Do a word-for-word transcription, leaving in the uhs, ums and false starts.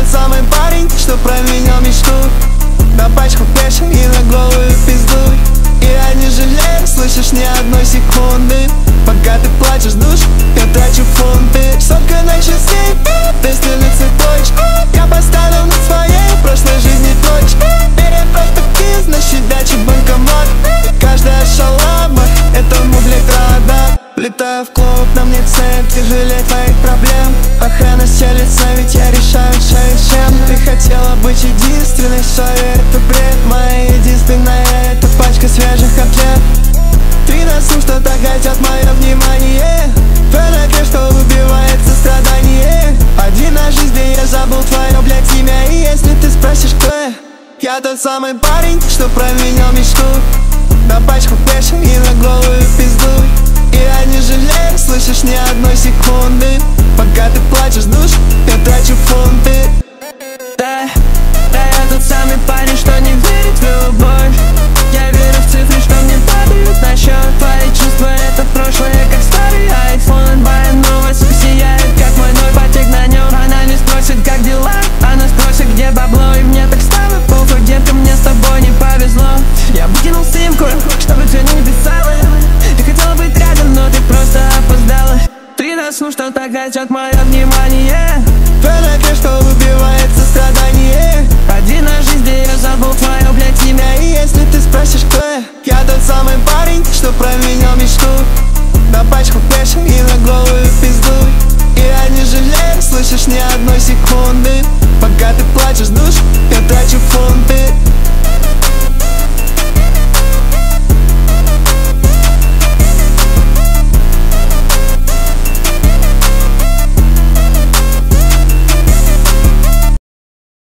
самый парень, что променял мечту на пачку кэша и на голую пизду. И я не жалею, слышишь, ни одной секунды. Пока ты плачешь душ, я трачу фунты. Сотка на часы, бесстельный цветочек. Я поставил на своей прошлой жизни точку. Берем просто киз на щадячий банкомат. Каждая шалаба — это мудлит рада. Влетаю в клуб, на мне цель тяжелее твоих проблем. Охрана стелится, ведь я решаю, что и чем. Ты хотела быть единственной, что это бред. Моя единственная — это пачка свежих котлет. Три носу, что так хотят мое внимание. Фэнэке, что убивает сострадание. Один на жизни, я забыл твое, блядь, имя. И если ты спросишь, кто я, я тот самый парень, что променял мечту на пачку кэша и на голую пизду. И я не жалею, слышишь, ни одной секунды. Пока ты плачешь душ, я трачу фунты. Да, да, я тот самый парень, что не верит в любовь. Я верю в цифры, что мне падают на счет. Твои чувства — это прошлое, как старый айфон. Моя новая сука сияет, как мой новый потек на нем. Она не спросит, как дела, она спросит, где бабло. И мне так стало похуй, детка, мне с тобой не повезло. Я выкинул симку, чтобы ты не писала. Ты хотела быть рядом, но ты просто опоздала. Три носу, что так хотят мое внимание. Фэнэке, что убивает сострадание. Один на жизни, я забыл твое, блядь, имя. И если ты спросишь, кто я, я тот самый парень, что променял мечту